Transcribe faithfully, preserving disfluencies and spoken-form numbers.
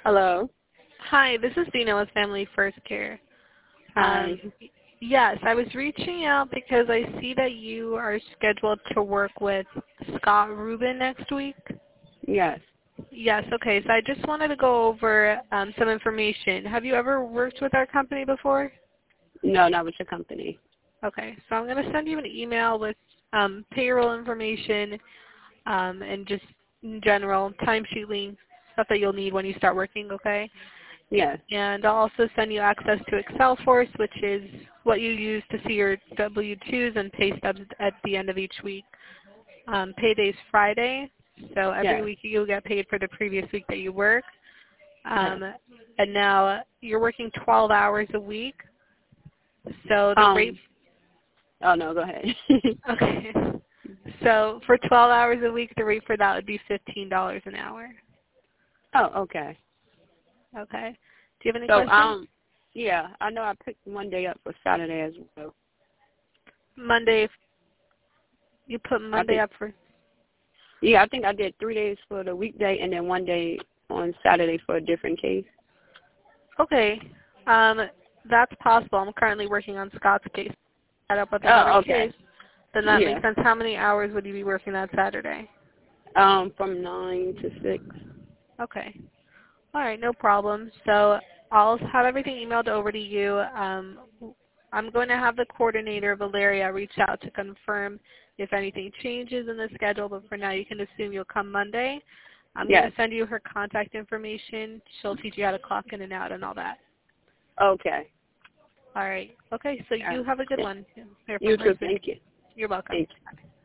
Hello. Hi, this is Dina with Family First Care. Hi. Um, yes, I was reaching out because I see that you are scheduled to work with Scott Rubin next week. Yes. Yes, okay. So I just wanted to go over um, some information. Have you ever worked with our company before? No, not with your company. Okay, so I'm going to send you an email with um, payroll information um, and just in general timesheet links, stuff that you'll need when you start working, okay? Yes. And I'll also send you access to Excelforce, which is what you use to see your W two's and pay stubs at the end of each week. Um, payday's Friday, so every Yes. week you'll get paid for the previous week that you work. Yes. Um, and now you're working twelve hours a week, so the rate. Um. Oh no, go ahead. Okay. So for twelve hours a week, the rate for that would be fifteen dollars an hour. Oh, okay. Okay. Do you have any So, questions? um, yeah, I know I picked Monday up for Saturday as well. Monday, you put I Monday think. up for. Yeah, I think I did three days for the weekday and then one day on Saturday for a different case. Okay. Um, that's possible. I'm currently working on Scott's case. Set up with another Oh, okay. case. Then that Yeah. makes sense. How many hours would you be working that Saturday? Um, from nine to six. Okay. All right, no problem. So I'll have everything emailed over to you. Um, I'm going to have the coordinator, Valeria, reach out to confirm if anything changes in the schedule, but for now you can assume you'll come Monday. I'm going Yes. to send you her contact information. She'll teach you how to clock in and out and all that. Okay. All right. Okay, so All you right. have a good one. Here from You too. First Week. Thank you. You're welcome. Thank you.